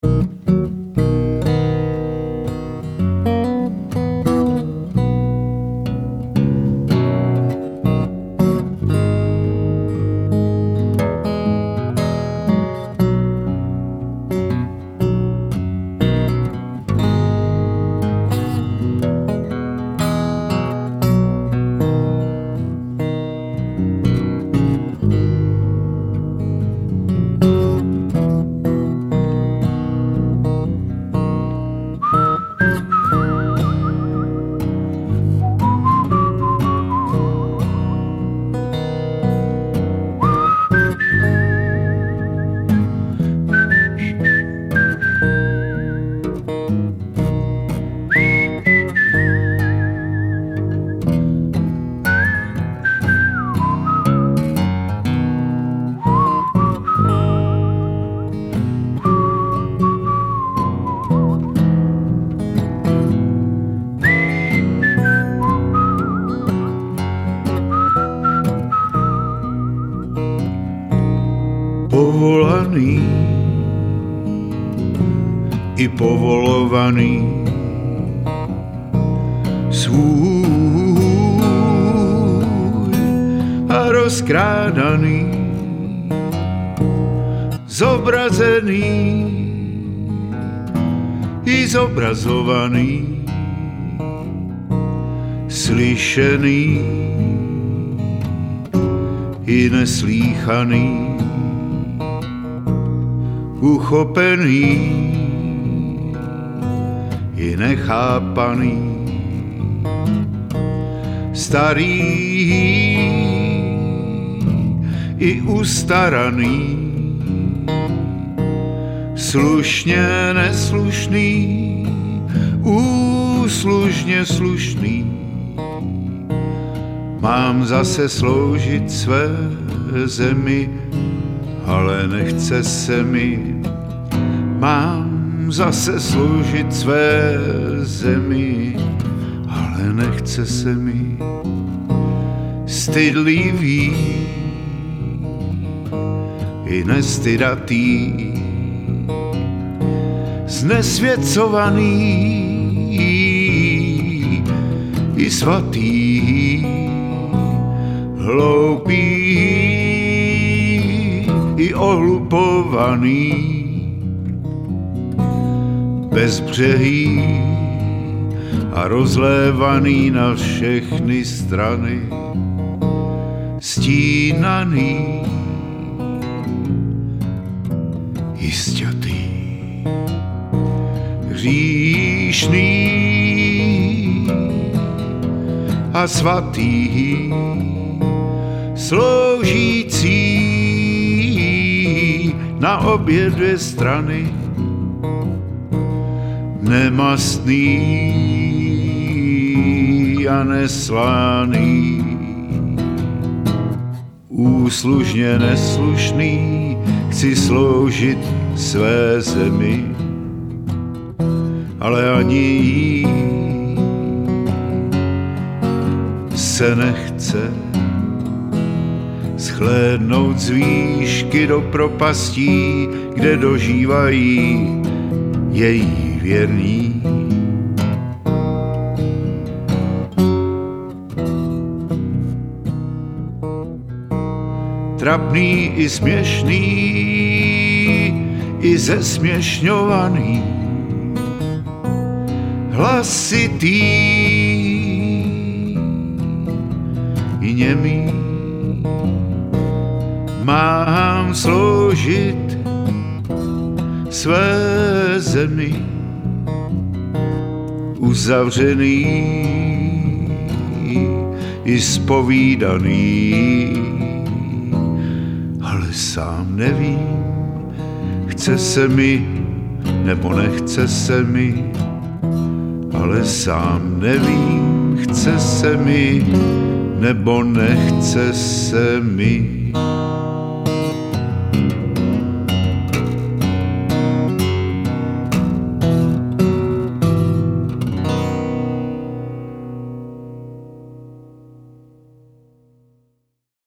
Povolaný i povolovaný svůj a rozkrádaný, zobrazený i zobrazovaný, slyšený i neslýchaný, uchopený i nechápaný, starý i ustaraný, slušně neslušný, úslužně slušný. Mám zase sloužit své zemi, ale nechce se mi. Mám zase sloužit své zemi, ale nechce se mi. Stydlivý i nestydatý, znesvěcovaný i svatý, hloupý i ohlupovaný, bezbřehý a rozlévaný na všechny strany, stínaný, jistětý, hříšný a svatý, sloužící na obě dvě strany, nemastný a neslaný, úslužně neslušný, chci sloužit své zemi, ale ani jí se nechce shlédnout z výšky do propastí, kde dožívají její věrní. Trapný i směšný, i zesměšňovaný, hlasitý i němý, mám sloužit své zemi, uzavřený i zpovídaný, ale sám nevím, chce se mi nebo nechce se mi, ale sám nevím, chce se mi nebo nechce se mi.